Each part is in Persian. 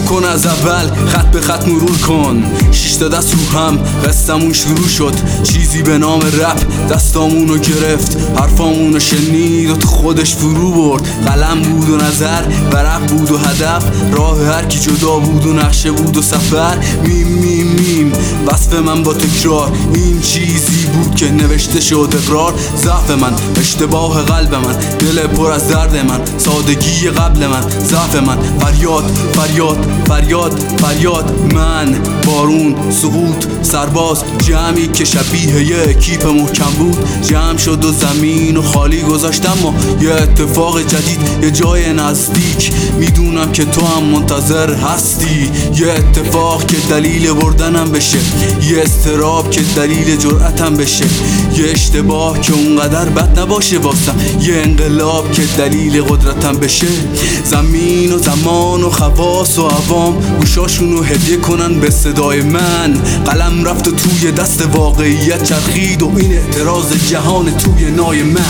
کن از اول، خط به خط مرور کن. 6 تا دست رو هم قصه‌مون شروع شد. چیزی به نام رپ دستامونو گرفت، حرفامونو شنید و تو خودش فرو برد. قلم بود و نظر و رپ بود و هدف، راه هر کی جدا بود و نقشه بود و سفر. میم وصف من با تکرار، این چیزی بود که نوشته شد اقرار. ضعف من، اشتباه قلب من، دل پر از درد من، سادگی قبل من، ضعف من. فریاد من، بارون، سقوط، سرباز، جمعی که شبیه یه کیپ محکم بود. جمع شد و زمین و خالی گذاشتم و یه اتفاق جدید، یه جای نزدیک. میدونم که تو هم منتظر هستی، یه اتفاق که دلیل بردنم بشه، یه استراب که دلیل جرأتم بشه، یه اشتباه که اونقدر بد نباشه واسم، یه انقلاب که دلیل قدرتم بشه. زمین و زمان و خواص و عوام گوشاشونو هدیه کنن به صدای من. قلم رفت و توی دست واقعیت چرخید و این اعتراض جهان توی نای من.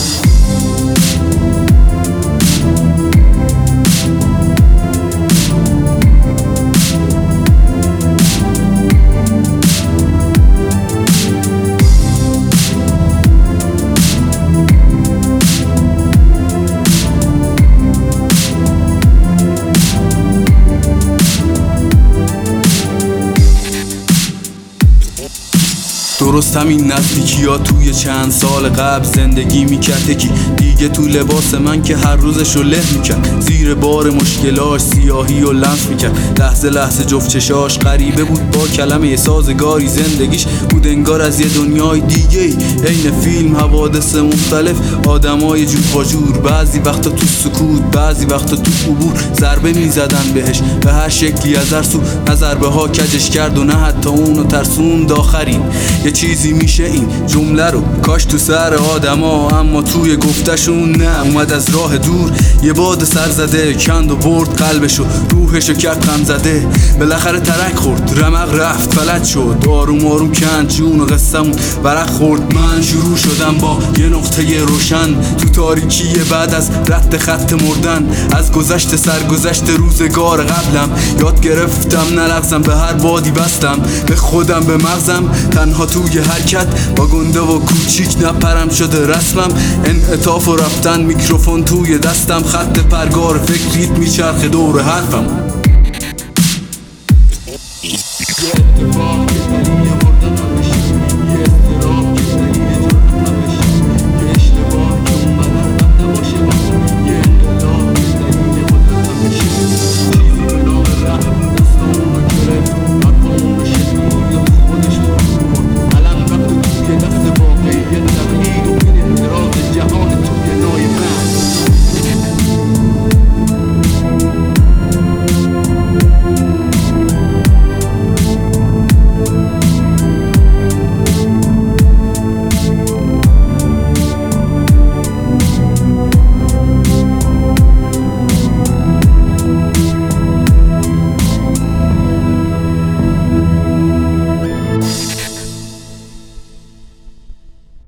درست همین نزدیکی ها توی چند سال قبل زندگی میکرد یکی دیگه تو لباس من که هر روزشو له میکرد. زیر بار مشکلاش سیاهی و لمس میکرد، لحظه جفت چشاش غریبه بود با کلمه سازگاری. زندگیش بود انگار از یه دنیای دیگه، عین فیلم، حوادث مختلف، آدمای جور با جور. بعضی وقتا تو سکوت، بعضی وقتا تو عبور ضربه میزدن بهش به هر شکلی از هر سو. نه ضربه ها کجش کرد و نه حتی اونو ترسوند آخرین. یه چیزی میشه این جمله رو کاش تو سر آدما، اما توی گفتشون نه. اومد از راه دور یه باد سر زده، کند و برد قلبشو، روحشو کرد غم زده. بالاخره ترک خورد، رمق رفت، فلج شد، آروم کند جون و قصه‌مون ورق خورد. من شروع شدم با یه نقطه روشن تو تاریکی بعد از رد خط مردن. از گذشته سرگذشت روزگار قبلم یاد گرفتم نلغزم، به هر بادی بستم، به خودم به مغزم. تنها توی حرکت با گنده و کوچیک نپرم شده رسمم. انعطاف و رفتن، میکروفون توی دستم، خط پرگار فکریت میچرخه دور حرفم.